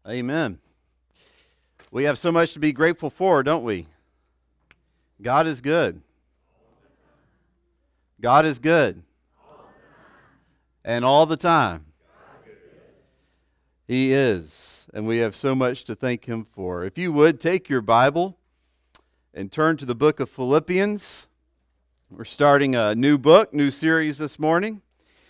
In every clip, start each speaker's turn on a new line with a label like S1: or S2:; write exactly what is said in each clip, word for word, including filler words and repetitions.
S1: Amen. We have so much to be grateful for, don't we? God is good. God is good. And all the time. He is. And we have so much to thank Him for. If you would, take your Bible and turn to the book of Philippians. We're starting a new book, new series this morning.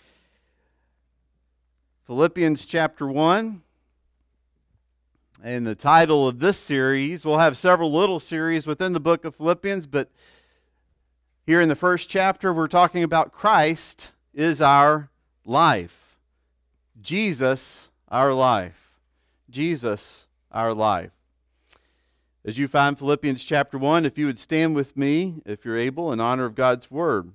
S1: Philippians chapter one. And the title of this series, we'll have several little series within the book of Philippians, but here in the first chapter, we're talking about Christ is our life. Jesus, our life. Jesus, our life. As you find Philippians chapter one, if you would stand with me, if you're able, in honor of God's word.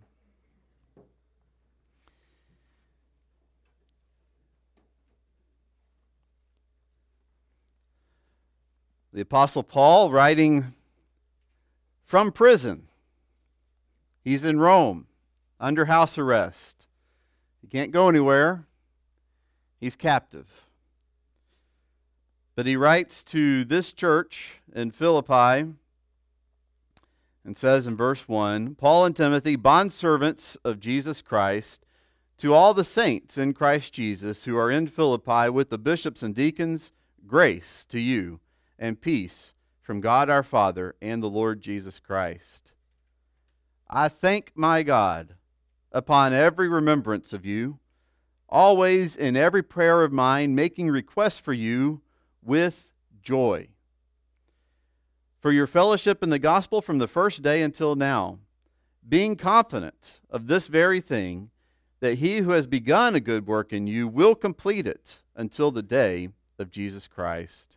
S1: The Apostle Paul, writing from prison. He's in Rome, under house arrest. He can't go anywhere. He's captive. But he writes to this church in Philippi and says in verse one, Paul and Timothy, bondservants of Jesus Christ, to all the saints in Christ Jesus who are in Philippi with the bishops and deacons, grace to you and peace from God our Father and the Lord Jesus Christ. I thank my God upon every remembrance of you, always in every prayer of mine, making requests for you with joy, for your fellowship in the gospel from the first day until now, being confident of this very thing, that he who has begun a good work in you will complete it until the day of Jesus Christ.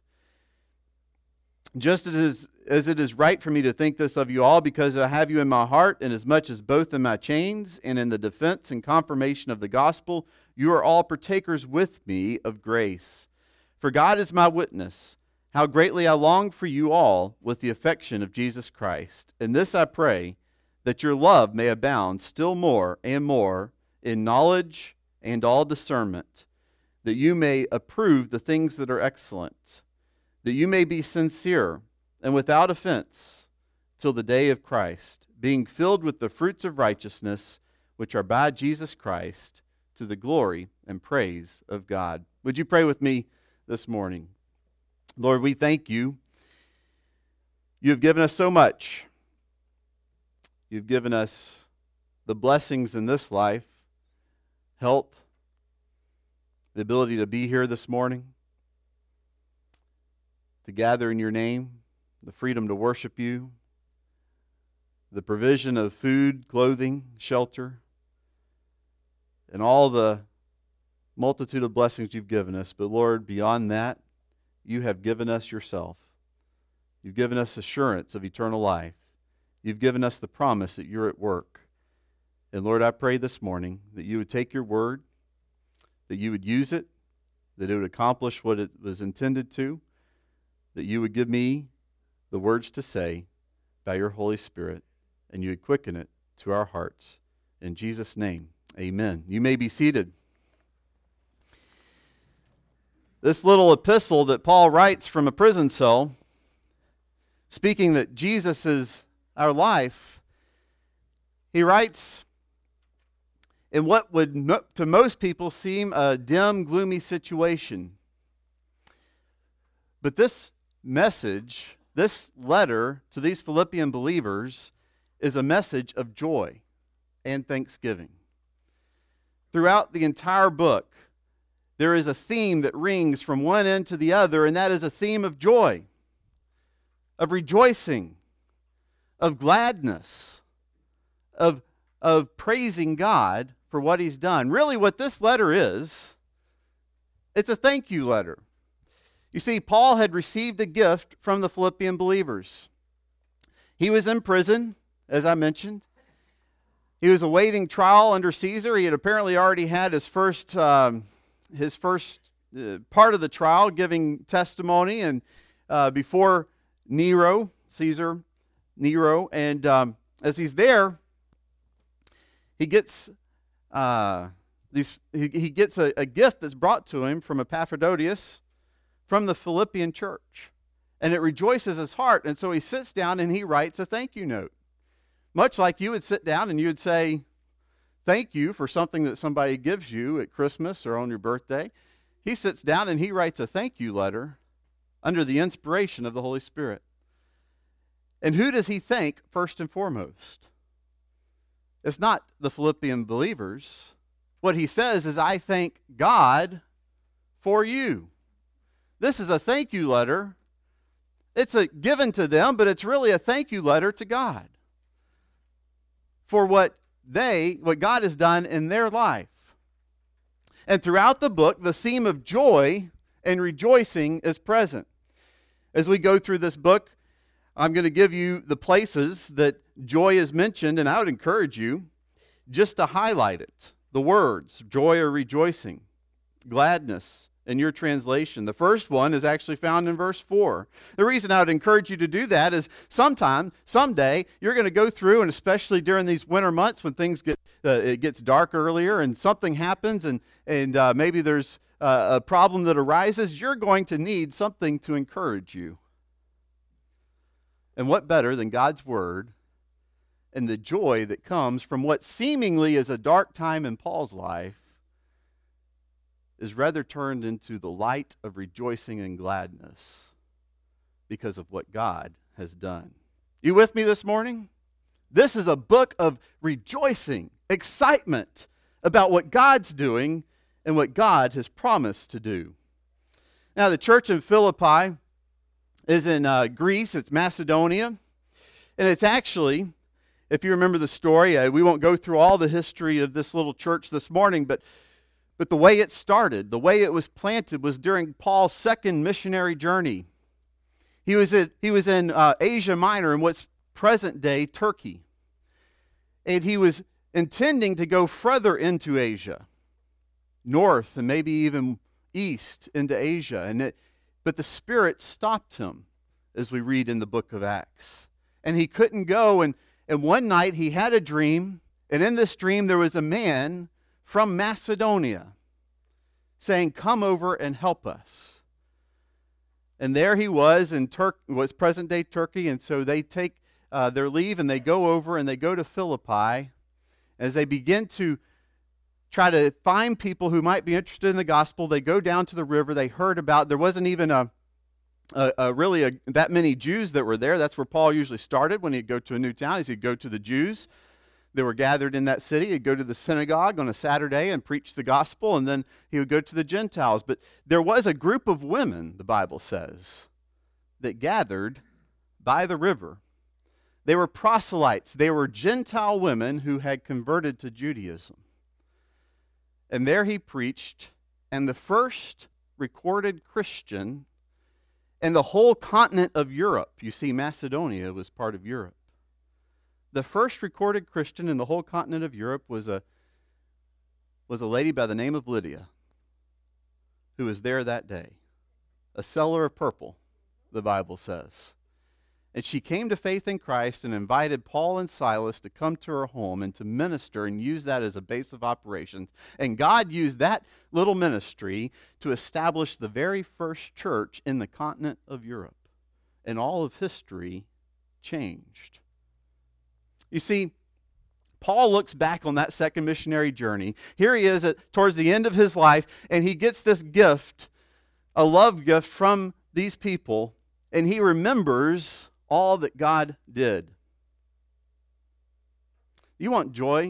S1: Just as, as it is right for me to think this of you all, because I have you in my heart, and as much as both in my chains and in the defense and confirmation of the gospel, you are all partakers with me of grace. For God is my witness, how greatly I long for you all with the affection of Jesus Christ. And this I pray, that your love may abound still more and more in knowledge and all discernment, that you may approve the things that are excellent, that you may be sincere and without offense till the day of Christ, being filled with the fruits of righteousness, which are by Jesus Christ, to the glory and praise of God. Would you pray with me this morning? Lord, we thank you. You have given us so much. You've given us the blessings in this life, health, the ability to be here this morning, to gather in your name, the freedom to worship you, the provision of food, clothing, shelter, and all the multitude of blessings you've given us. But Lord, beyond that, you have given us yourself. You've given us assurance of eternal life. You've given us the promise that you're at work. And Lord, I pray this morning that you would take your word, that you would use it, that it would accomplish what it was intended to, that you would give me the words to say by your Holy Spirit, and you would quicken it to our hearts. In Jesus' name, amen. You may be seated. This little epistle that Paul writes from a prison cell, speaking that Jesus is our life, he writes in what would to most people seem a dim, gloomy situation. But this message, this letter to these Philippian believers is a message of joy and thanksgiving. Throughout the entire book, there is a theme that rings from one end to the other, and that is a theme of joy, of rejoicing, of gladness, of, of praising God for what He's done. Really, what this letter is, it's a thank you letter. You see, Paul had received a gift from the Philippian believers. He was in prison, as I mentioned. He was awaiting trial under Caesar. He had apparently already had his first, um, his first uh, part of the trial, giving testimony, and uh, before Nero, Caesar, Nero, and um, as he's there, he gets uh, these. He, he gets a, a gift that's brought to him from Epaphroditus, from the Philippian church. And it rejoices his heart. And so he sits down and he writes a thank you note. Much like you would sit down and you would say, thank you for something that somebody gives you at Christmas or on your birthday. He sits down and he writes a thank you letter under the inspiration of the Holy Spirit. And who does he thank first and foremost? It's not the Philippian believers. What he says is, I thank God for you. This is a thank you letter. It's a given to them, but it's really a thank you letter to God for what they, what God has done in their life. And throughout the book, the theme of joy and rejoicing is present. As we go through this book, I'm going to give you the places that joy is mentioned, and I would encourage you just to highlight it. The words, joy or rejoicing, gladness in your translation. The first one is actually found in verse four. The reason I would encourage you to do that is sometime, someday, you're going to go through, and especially during these winter months when things get, uh, it gets dark earlier and something happens and, and uh, maybe there's uh, a problem that arises, you're going to need something to encourage you. And what better than God's Word and the joy that comes from what seemingly is a dark time in Paul's life is rather turned into the light of rejoicing and gladness because of what God has done. You with me this morning? This is a book of rejoicing, excitement about what God's doing and what God has promised to do. Now, the church in Philippi is in uh, Greece. It's Macedonia. And it's actually, if you remember the story, uh, we won't go through all the history of this little church this morning, but But the way it started, the way it was planted was during Paul's second missionary journey. He was in, he was in uh, Asia Minor in what's present-day Turkey. And he was intending to go further into Asia, north and maybe even east into Asia. And it, but the Spirit stopped him, as we read in the book of Acts. And he couldn't go. And, and one night he had a dream, and in this dream there was a man from Macedonia, saying, come over and help us. And there he was in Turk was present-day Turkey, and so they take uh, their leave and they go over and they go to Philippi as they begin to try to find people who might be interested in the gospel. They go down to the river. They heard about, there wasn't even a, a, a really a, that many Jews that were there. That's where Paul usually started when he'd go to a new town, is he'd go to the Jews. They were gathered in that city. He'd go to the synagogue on a Saturday and preach the gospel, and then he would go to the Gentiles. But there was a group of women, the Bible says, that gathered by the river. They were proselytes. They were Gentile women who had converted to Judaism. And there he preached, and the first recorded Christian in the whole continent of Europe. You see, Macedonia was part of Europe. The first recorded Christian in the whole continent of Europe was a, was a lady by the name of Lydia, who was there that day. A seller of purple, the Bible says. And she came to faith in Christ and invited Paul and Silas to come to her home and to minister and use that as a base of operations. And God used that little ministry to establish the very first church in the continent of Europe. And all of history changed. You see, Paul looks back on that second missionary journey. Here he is at, towards the end of his life, and he gets this gift, a love gift from these people, and he remembers all that God did. You want joy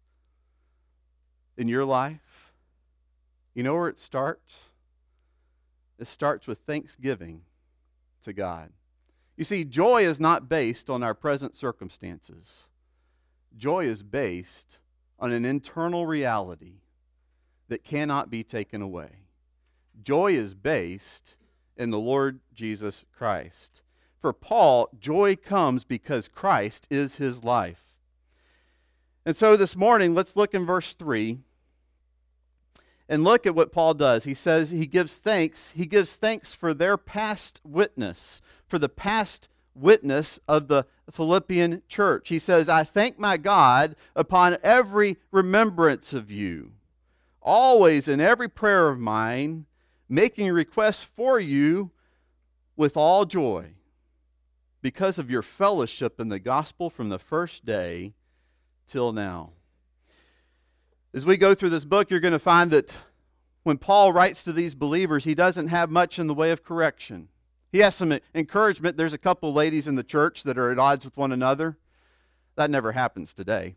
S1: in your life? You know where it starts? It starts with thanksgiving to God. You see, joy is not based on our present circumstances. Joy is based on an internal reality that cannot be taken away. Joy is based in the Lord Jesus Christ. For Paul, joy comes because Christ is his life. And so this morning, let's look in verse three and look at what Paul does. He says he gives thanks. He gives thanks for their past witness, for the past witness of the Philippian church. He says, I thank my God upon every remembrance of you, always in every prayer of mine, making requests for you with all joy because of your fellowship in the gospel from the first day till now. As we go through this book, you're going to find that when Paul writes to these believers, he doesn't have much in the way of correction. He has some encouragement. There's a couple ladies in the church that are at odds with one another. That never happens today.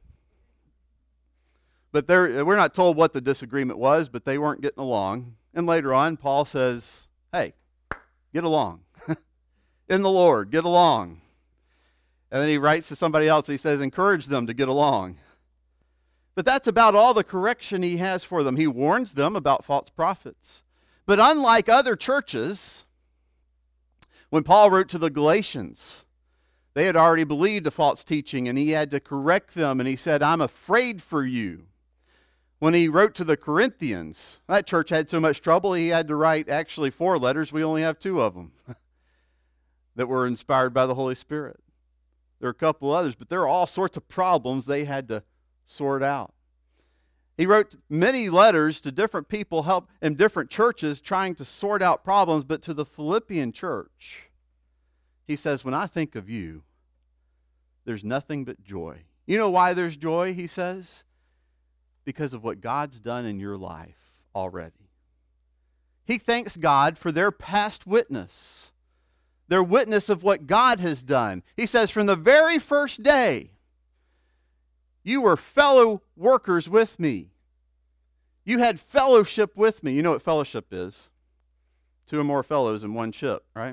S1: But we're not told what the disagreement was, but they weren't getting along. And later on, Paul says, hey, get along. In the Lord, get along. And then he writes to somebody else, he says, encourage them to get along. But that's about all the correction he has for them. He warns them about false prophets. But unlike other churches, when Paul wrote to the Galatians, they had already believed a false teaching, and he had to correct them, and he said, I'm afraid for you. When he wrote to the Corinthians, that church had so much trouble, he had to write actually four letters. We only have two of them that were inspired by the Holy Spirit. There are a couple others, but there are all sorts of problems they had to sort out. He wrote many letters to different people help in different churches trying to sort out problems, but to the Philippian church, he says, when I think of you, there's nothing but joy. You know why there's joy, he says? Because of what God's done in your life already. He thanks God for their past witness, their witness of what God has done. He says, from the very first day, you were fellow workers with me. You had fellowship with me. You know what fellowship is? Two or more fellows in one ship, right?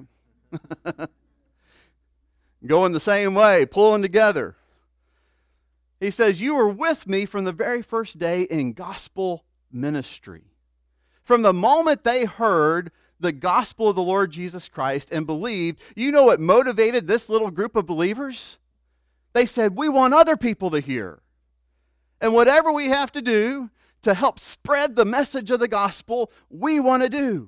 S1: Going the same way, pulling together. He says, you were with me from the very first day in gospel ministry. From the moment they heard the gospel of the Lord Jesus Christ and believed, you know what motivated this little group of believers? They said, we want other people to hear. And whatever we have to do to help spread the message of the gospel, we want to do.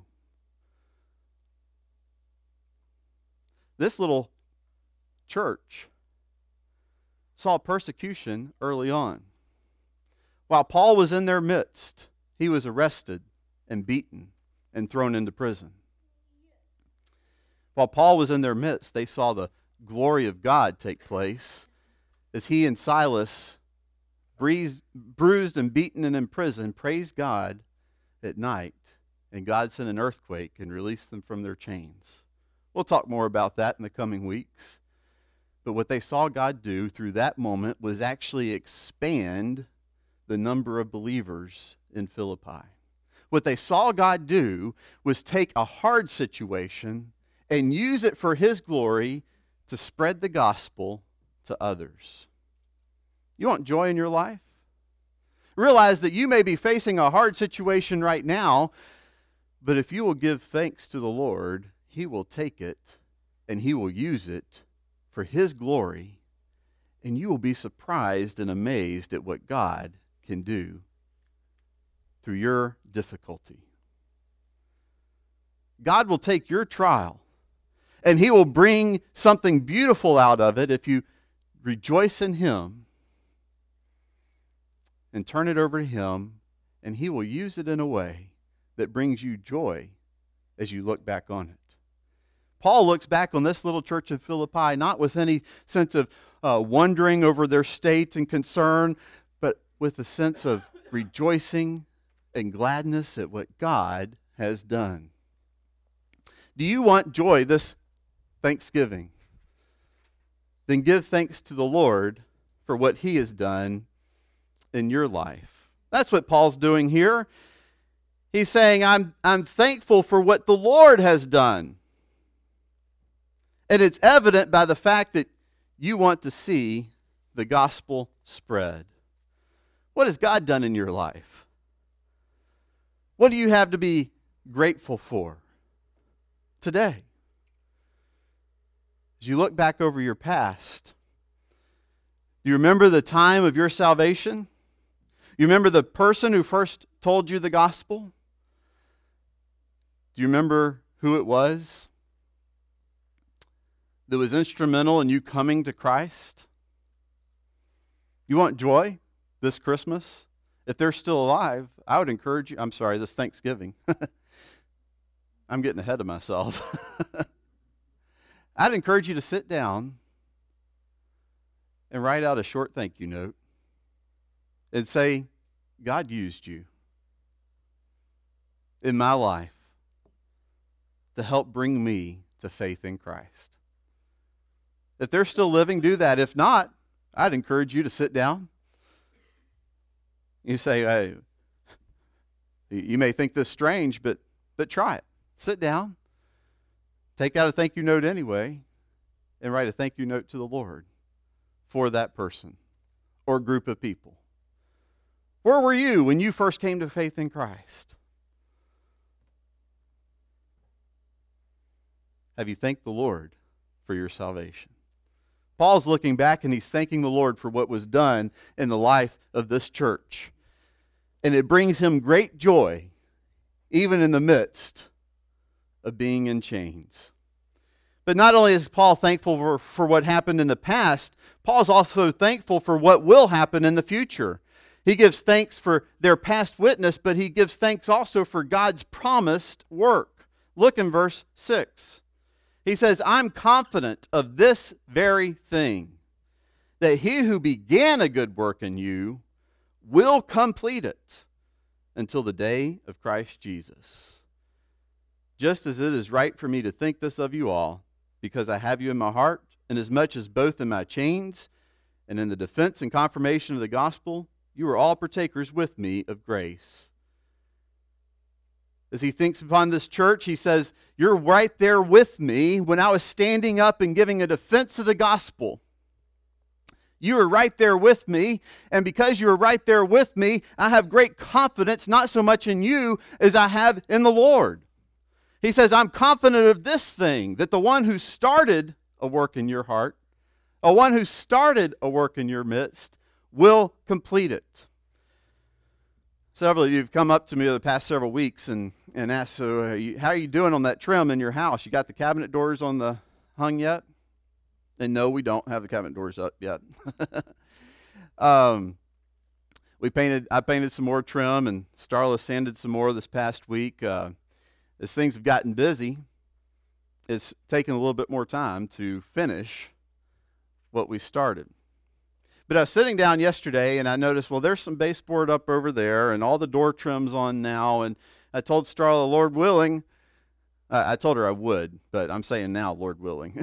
S1: This little church saw persecution early on. While Paul was in their midst, he was arrested and beaten and thrown into prison. While Paul was in their midst, they saw the glory of God take place as he and Silas, bruised and beaten and in prison, praised God at night, and God sent an earthquake and released them from their chains. We'll talk more about that in the coming weeks. But what they saw God do through that moment was actually expand the number of believers in Philippi. What they saw God do was take a hard situation and use it for His glory to spread the gospel to others. You want joy in your life? Realize that you may be facing a hard situation right now, but if you will give thanks to the Lord, He will take it and He will use it for His glory, and you will be surprised and amazed at what God can do through your difficulty. God will take your trial, and He will bring something beautiful out of it if you rejoice in Him and turn it over to Him, and He will use it in a way that brings you joy as you look back on it. Paul looks back on this little church of Philippi not with any sense of uh, wondering over their state and concern, but with a sense of rejoicing and gladness at what God has done. Do you want joy this Thanksgiving? Then give thanks to the Lord for what He has done in your life. That's what Paul's doing here. He's saying, I'm, I'm thankful for what the Lord has done. And it's evident by the fact that you want to see the gospel spread. What has God done in your life? What do you have to be grateful for today? As you look back over your past, do you remember the time of your salvation? You remember the person who first told you the gospel? Do you remember who it was that was instrumental in you coming to Christ? You want joy this Christmas? If they're still alive, I would encourage you, I'm sorry, this Thanksgiving. I'm getting ahead of myself. I'd encourage you to sit down and write out a short thank you note and say, God used you in my life to help bring me to faith in Christ. If they're still living, do that. If not, I'd encourage you to sit down. You say, hey, you may think this strange, but, but try it. Sit down, take out a thank you note anyway, and write a thank you note to the Lord for that person or group of people. Where were you when you first came to faith in Christ? Have you thanked the Lord for your salvation? Paul's looking back and he's thanking the Lord for what was done in the life of this church. And it brings him great joy, even in the midst of being in chains. But not only is Paul thankful for, for what happened in the past, Paul's also thankful for what will happen in the future. He gives thanks for their past witness, but he gives thanks also for God's promised work. Look in verse six. He says, I'm confident of this very thing, that he who began a good work in you will complete it until the day of Christ Jesus. Just as it is right for me to think this of you all, because I have you in my heart, and as much as both in my chains and in the defense and confirmation of the gospel, you are all partakers with me of grace. As he thinks upon this church, he says, you're right there with me when I was standing up and giving a defense of the gospel. You were right there with me, and because you were right there with me, I have great confidence, not so much in you as I have in the Lord. He says, I'm confident of this thing, that the one who started a work in your heart, a one who started a work in your midst, will complete it. Several of you have come up to me over the past several weeks and, and asked, so are you, how are you doing on that trim in your house? You got the cabinet doors on the hung yet? And no, we don't have the cabinet doors up yet. um, we painted. I painted some more trim, and Starla sanded some more this past week. Uh, as things have gotten busy, it's taken a little bit more time to finish what we started. But I was sitting down yesterday, and I noticed, well, there's some baseboard up over there, and all the door trim's on now. And I told Starla, Lord willing, uh, I told her I would, but I'm saying now, Lord willing.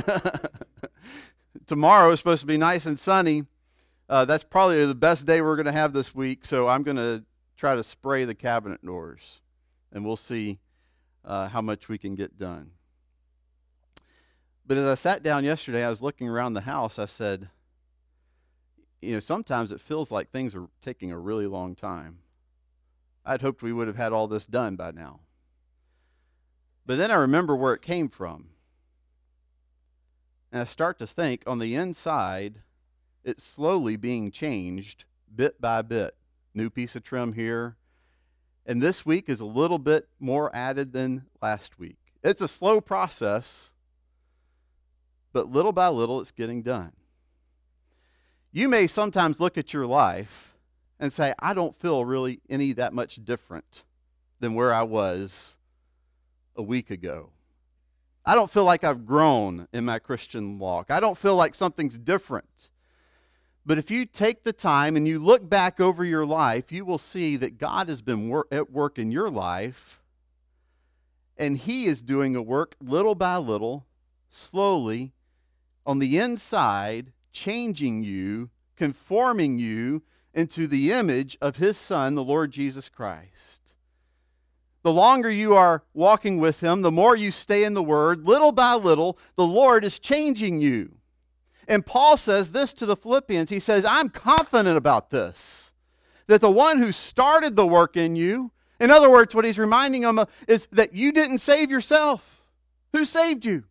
S1: Tomorrow is supposed to be nice and sunny. Uh, that's probably the best day we're going to have this week, so I'm going to try to spray the cabinet doors, and we'll see uh, how much we can get done. But as I sat down yesterday, I was looking around the house, I said, you know, sometimes it feels like things are taking a really long time. I'd hoped we would have had all this done by now. But then I remember where it came from. And I start to think, on the inside, it's slowly being changed bit by bit. New piece of trim here. And this week is a little bit more added than last week. It's a slow process, but little by little it's getting done. You may sometimes look at your life and say, I don't feel really any that much different than where I was a week ago. I don't feel like I've grown in my Christian walk. I don't feel like something's different. But if you take the time and you look back over your life, you will see that God has been wor- at work in your life, and He is doing a work little by little, slowly, on the inside, changing you, conforming you into the image of His Son, the Lord Jesus Christ. The longer you are walking with Him, the more you stay in the Word, little by little, the Lord is changing you. And Paul says this to the Philippians. He says, I'm confident about this, that the one who started the work in you, in other words, what he's reminding them of is that you didn't save yourself. Who saved you?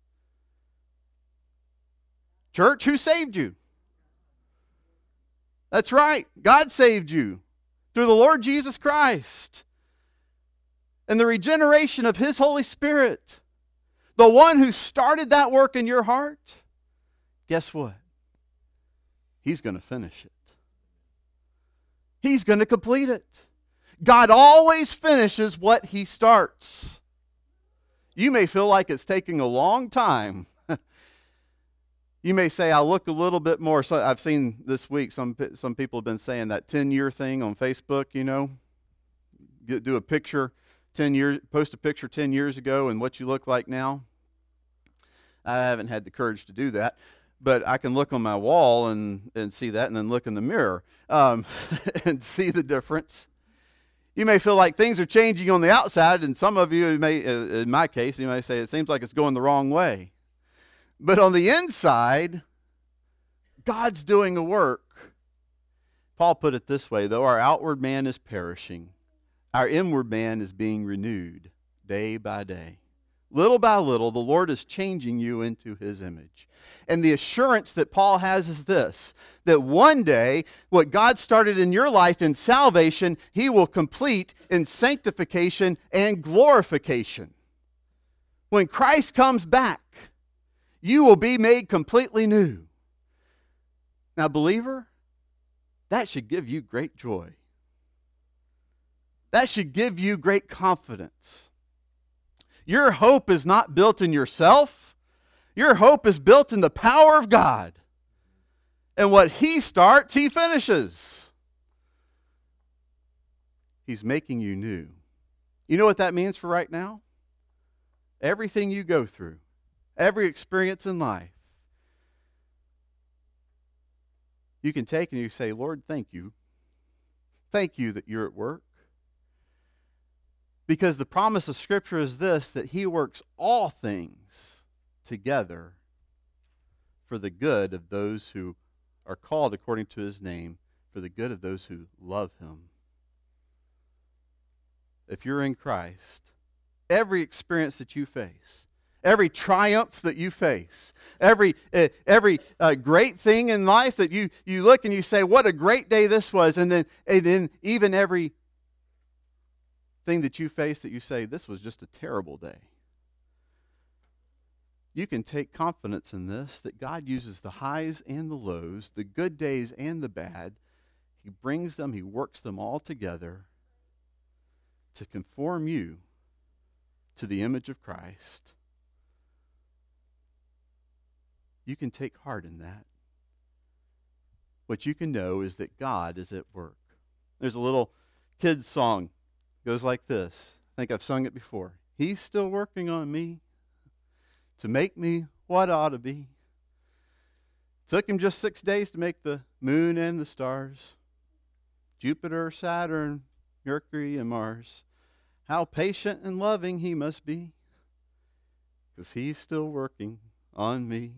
S1: Church, who saved you? That's right. God saved you through the Lord Jesus Christ and the regeneration of His Holy Spirit. The one who started that work in your heart, guess what? He's going to finish it. He's going to complete it. God always finishes what He starts. You may feel like it's taking a long time. You may say, I look a little bit more. So I've seen this week, some some people have been saying that ten-year thing on Facebook, you know. Get, do a picture, ten years, post a picture ten years ago and what you look like now. I haven't had the courage to do that, but I can look on my wall and, and see that, and then look in the mirror um, and see the difference. You may feel like things are changing on the outside, and some of you may, in my case, you may say it seems like it's going the wrong way. But on the inside, God's doing a work. Paul put it this way, though our outward man is perishing, our inward man is being renewed day by day. Little by little, the Lord is changing you into His image. And the assurance that Paul has is this, that one day, what God started in your life in salvation, He will complete in sanctification and glorification. When Christ comes back, you will be made completely new. Now, believer, that should give you great joy. That should give you great confidence. Your hope is not built in yourself. Your hope is built in the power of God. And what He starts, He finishes. He's making you new. You know what that means for right now? Everything you go through, every experience in life, you can take and you say, Lord, thank you. Thank you that you're at work. Because the promise of Scripture is this, that He works all things together for the good of those who are called according to His name, for the good of those who love Him. If you're in Christ, every experience that you face, every triumph that you face, every uh, every uh, great thing in life that you, you look and you say, what a great day this was, and then, and then even every thing that you face that you say, this was just a terrible day. You can take confidence in this, that God uses the highs and the lows, the good days and the bad. He brings them, He works them all together to conform you to the image of Christ. You can take heart in that. What you can know is that God is at work. There's a little kid's song. It goes like this. I think I've sung it before. He's still working on me to make me what I ought to be. Took Him just six days to make the moon and the stars, Jupiter, Saturn, Mercury, and Mars. How patient and loving He must be, because He's still working on me.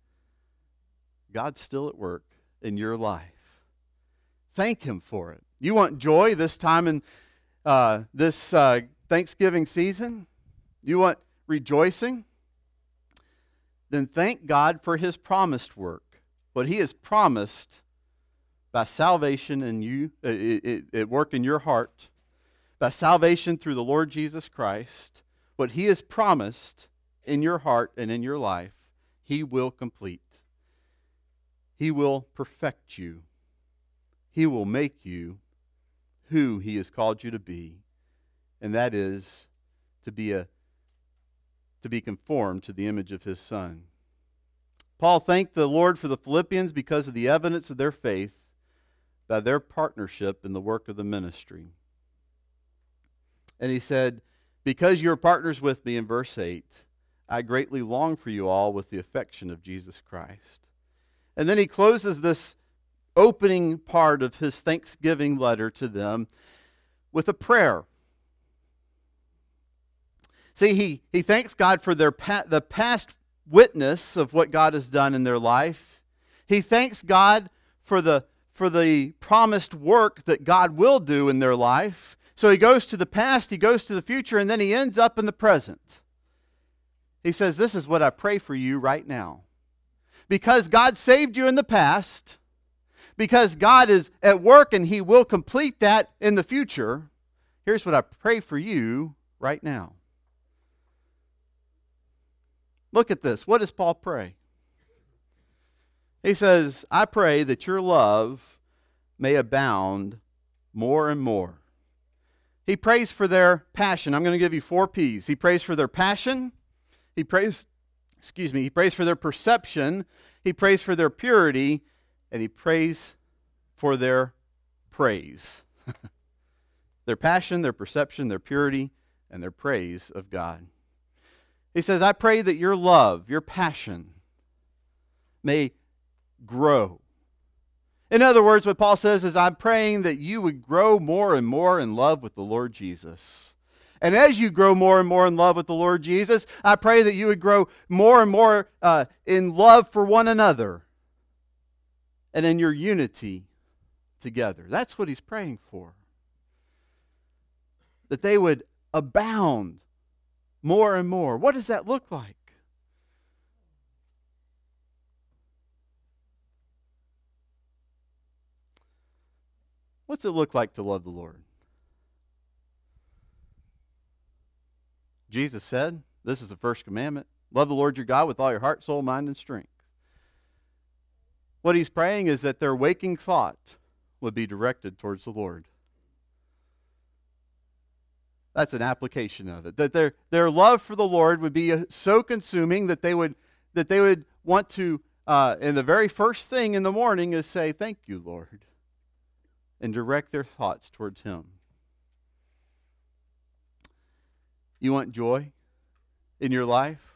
S1: God's still at work in your life. Thank Him for it. You want joy this time in uh, this uh, Thanksgiving season? You want rejoicing? Then thank God for His promised work. What He has promised by salvation in you, uh, it, it, it work in your heart, by salvation through the Lord Jesus Christ, what He has promised in your heart and in your life, He will complete. He will perfect you. He will make you who He has called you to be, and that is to be a to be conformed to the image of His Son. Paul thanked the Lord for the Philippians because of the evidence of their faith by their partnership in the work of the ministry. And he said, because you are partners with me, in verse eight, I greatly long for you all with the affection of Jesus Christ. And then he closes this opening part of his Thanksgiving letter to them with a prayer. See, he, he thanks God for their pa- the past witness of what God has done in their life. He thanks God for the, for the promised work that God will do in their life. So he goes to the past, he goes to the future, and then he ends up in the present. He says, this is what I pray for you right now. Because God saved you in the past, because God is at work and He will complete that in the future, here's what I pray for you right now. Look at this. What does Paul pray? He says, I pray that your love may abound more and more. He prays for their passion. I'm going to give you four P's. He prays for their passion. He prays, excuse me, he prays for their perception. He prays for their purity. And he prays for their praise. Their passion, their perception, their purity, and their praise of God. He says, I pray that your love, your passion, may grow. In other words, what Paul says is, I'm praying that you would grow more and more in love with the Lord Jesus. And as you grow more and more in love with the Lord Jesus, I pray that you would grow more and more uh, in love for one another and in your unity together. That's what he's praying for. That they would abound more and more. What does that look like? What's it look like to love the Lord? Jesus said, this is the first commandment. Love the Lord your God with all your heart, soul, mind, and strength. What he's praying is that their waking thought would be directed towards the Lord. That's an application of it. That their, their love for the Lord would be so consuming that they would, that they would want to, uh, and the very first thing in the morning is say, thank you, Lord, and direct their thoughts towards him. You want joy in your life?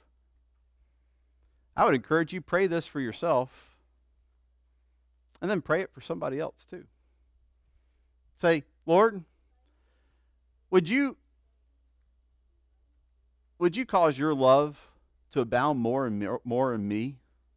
S1: I would encourage you, pray this for yourself, and then pray it for somebody else too. Say, Lord, would you, would you cause your love to abound more and more in me?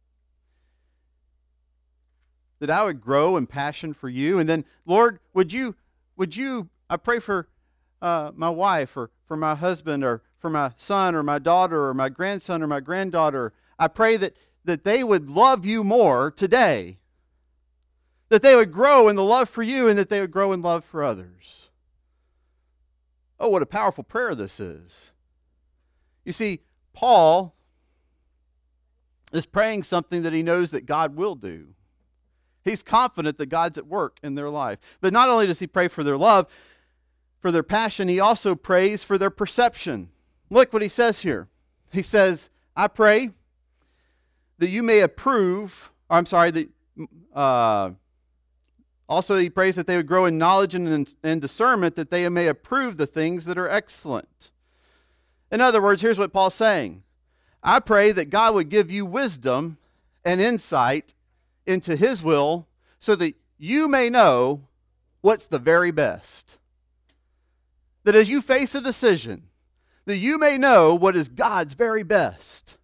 S1: That I would grow in passion for you. And then, Lord, would you, would you, I pray for uh, my wife or for my husband or for my son or my daughter or my grandson or my granddaughter. I pray that, that they would love you more today. That they would grow in the love for you and that they would grow in love for others. Oh, what a powerful prayer this is. You see, Paul is praying something that he knows that God will do. He's confident that God's at work in their life. But not only does he pray for their love, for their passion, he also prays for their perception. Look what he says here. He says, I pray that you may approve, or I'm sorry, that uh, also he prays that they would grow in knowledge and in discernment, that they may approve the things that are excellent. In other words, here's what Paul's saying. I pray that God would give you wisdom and insight into his will so that you may know what's the very best. That as you face a decision, that you may know what is God's very best.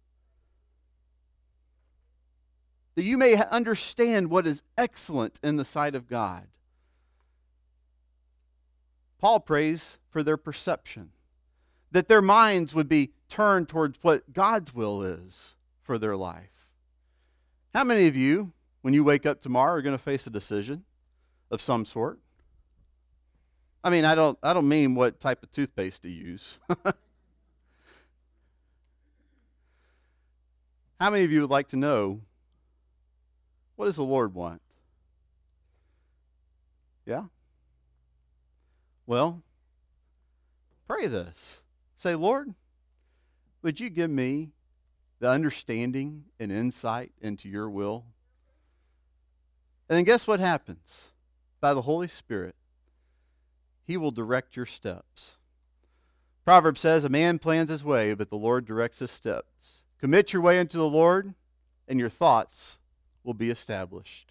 S1: That you may understand what is excellent in the sight of God. Paul prays for their perception. That their minds would be turned towards what God's will is for their life. How many of you, when you wake up tomorrow, are going to face a decision of some sort? I mean, I don't I don't mean what type of toothpaste to use. How many of you would like to know, what does the Lord want? Yeah? Well, pray this. Say, Lord, would you give me the understanding and insight into your will? And then guess what happens? By the Holy Spirit, he will direct your steps. Proverbs says, a man plans his way, but the Lord directs his steps. Commit your way unto the Lord, and your thoughts will be established.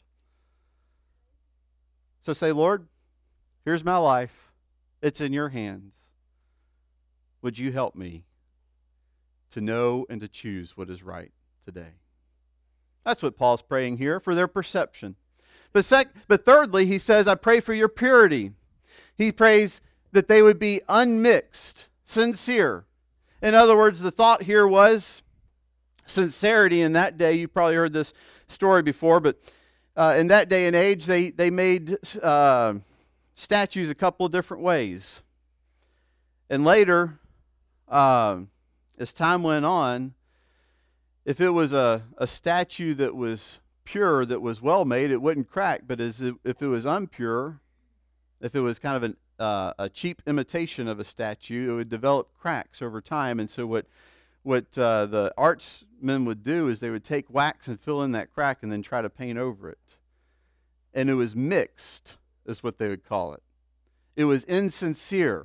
S1: So say, Lord, here's my life. It's in your hands. Would you help me to know and to choose what is right today? That's what Paul's praying here, for their perception. But, sec- but thirdly, he says, I pray for your purity. He prays that they would be unmixed, sincere. In other words, the thought here was sincerity. In that day, you've probably heard this story before, but uh, in that day and age, they, they made uh, statues a couple of different ways. And later, uh, as time went on, if it was a, a statue that was pure, that was well made, it wouldn't crack. But as if, if it was impure, if it was kind of an, uh, a cheap imitation of a statue, it would develop cracks over time. And so what what uh, the artsmen would do is they would take wax and fill in that crack and then try to paint over it. And it was mixed, is what they would call it. It was insincere.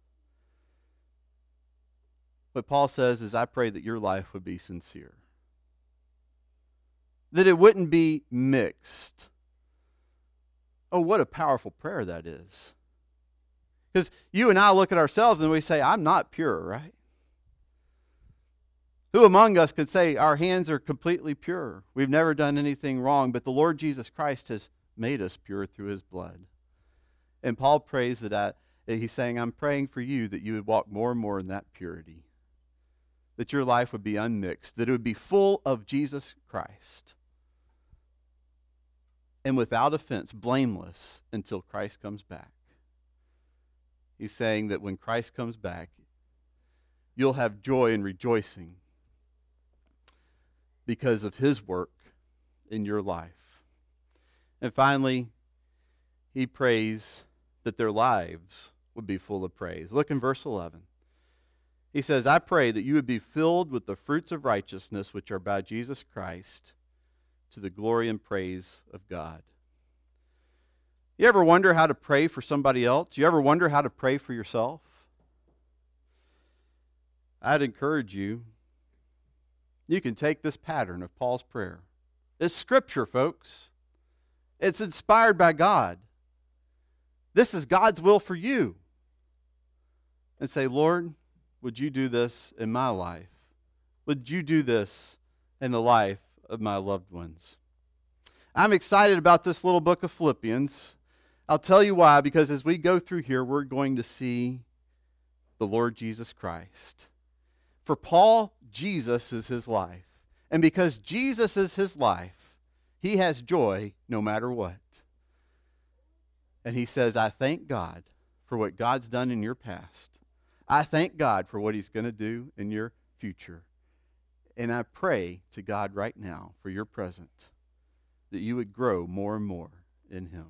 S1: What Paul says is, I pray that your life would be sincere. That it wouldn't be mixed. Oh, what a powerful prayer that is. Because you and I look at ourselves and we say, I'm not pure, right? Who among us could say our hands are completely pure? We've never done anything wrong, but the Lord Jesus Christ has made us pure through his blood. And Paul prays that, I, that he's saying, I'm praying for you that you would walk more and more in that purity. That your life would be unmixed, that it would be full of Jesus Christ. And without offense, blameless until Christ comes back. He's saying that when Christ comes back, you'll have joy and rejoicing because of his work in your life. And finally, he prays that their lives would be full of praise. Look in verse eleven. He says, I pray that you would be filled with the fruits of righteousness which are by Jesus Christ, to the glory and praise of God. You ever wonder how to pray for somebody else? You ever wonder how to pray for yourself? I'd encourage you, you can take this pattern of Paul's prayer. It's scripture, folks. It's inspired by God. This is God's will for you. And say, Lord, would you do this in my life? Would you do this in the life of my loved ones? I'm excited about this little book of Philippians. I'll tell you why, because as we go through here, we're going to see the Lord Jesus Christ. For Paul, Jesus is his life. And because Jesus is his life, he has joy no matter what. And he says, I thank God for what God's done in your past. I thank God for what he's going to do in your future. And I pray to God right now for your present, that you would grow more and more in him.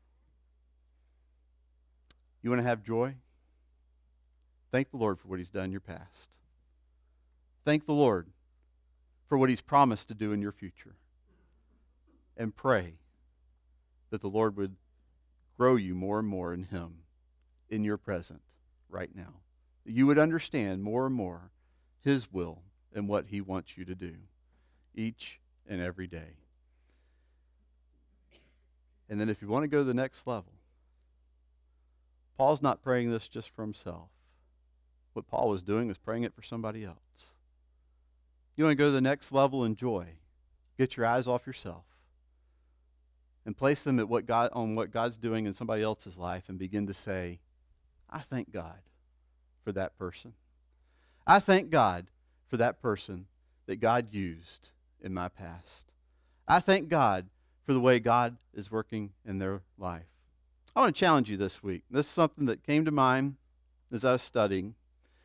S1: You want to have joy? Thank the Lord for what he's done in your past. Thank the Lord for what he's promised to do in your future. And pray that the Lord would grow you more and more in him in your present right now. That you would understand more and more his will and what he wants you to do each and every day. And then if you want to go to the next level, Paul's not praying this just for himself. What Paul was doing was praying it for somebody else. You want to go to the next level in joy, get your eyes off yourself and place them at what God on what God's doing in somebody else's life and begin to say, I thank God for that person. I thank God for that person that God used in my past. I thank God for the way God is working in their life. I want to challenge you this week. This is something that came to mind as I was studying.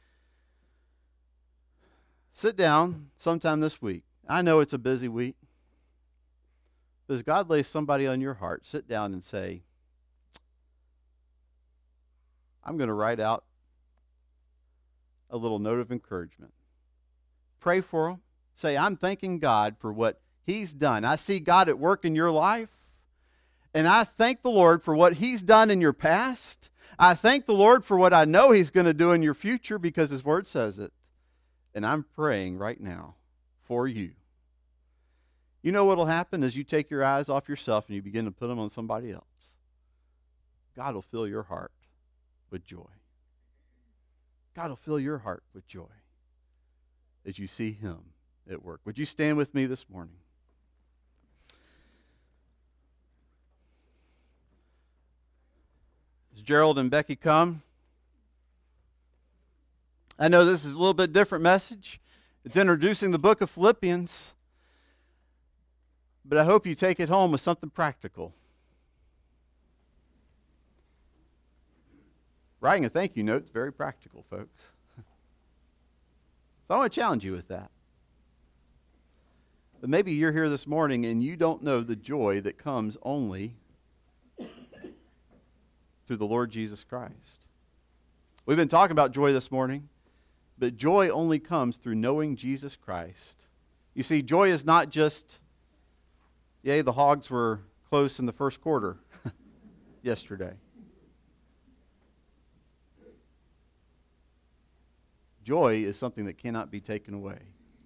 S1: Sit down sometime this week. I know it's a busy week. But as God lays somebody on your heart, sit down and say, I'm going to write out a little note of encouragement. Pray for them. Say, I'm thanking God for what he's done. I see God at work in your life. And I thank the Lord for what he's done in your past. I thank the Lord for what I know he's going to do in your future because his word says it. And I'm praying right now for you. You know what will happen as you take your eyes off yourself and you begin to put them on somebody else? God will fill your heart with joy. God will fill your heart with joy as you see him at work. Would you stand with me this morning? As Gerald and Becky come, I know this is a little bit different message. It's introducing the book of Philippians, but I hope you take it home with something practical. Writing a thank you note is very practical, folks. So I want to challenge you with that. But maybe you're here this morning and you don't know the joy that comes only through the Lord Jesus Christ. We've been talking about joy this morning, but joy only comes through knowing Jesus Christ. You see, joy is not just, yay, the Hogs were close in the first quarter yesterday. Joy is something that cannot be taken away.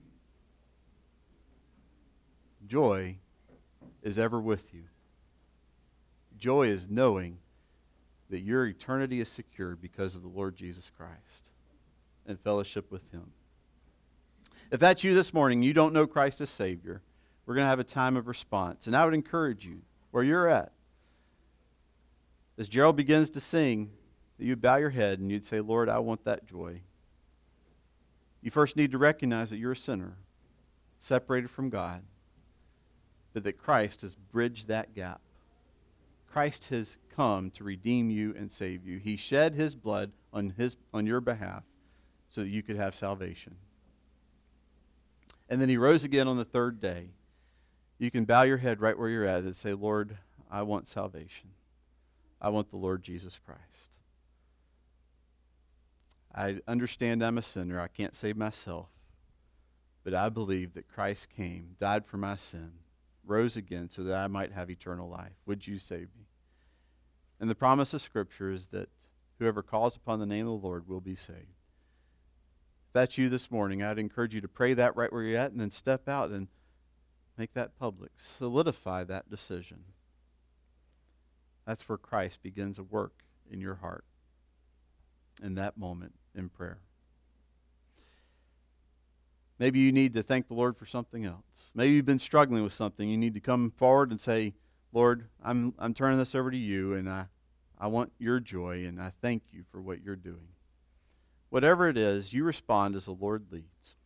S1: Joy is ever with you. Joy is knowing that your eternity is secured because of the Lord Jesus Christ and fellowship with Him. If that's you this morning, you don't know Christ as Savior, we're going to have a time of response. And I would encourage you, where you're at, as Gerald begins to sing, that you'd bow your head and you'd say, Lord, I want that joy. You first need to recognize that you're a sinner, separated from God, but that Christ has bridged that gap. Christ has come to redeem you and save you. He shed His blood on his on your behalf so that you could have salvation. And then He rose again on the third day. You can bow your head right where you're at and say, Lord, I want salvation. I want the Lord Jesus Christ. I understand I'm a sinner. I can't save myself. But I believe that Christ came, died for my sin, rose again so that I might have eternal life. Would you save me? And the promise of Scripture is that whoever calls upon the name of the Lord will be saved. If that's you this morning, I'd encourage you to pray that right where you're at and then step out and make that public. Solidify that decision. That's where Christ begins a work in your heart in that moment in prayer. Maybe you need to thank the Lord for something else. Maybe you've been struggling with something. You need to come forward and say, Lord, I'm I'm turning this over to you, and I, I want your joy, and I thank you for what you're doing. Whatever it is, you respond as the Lord leads.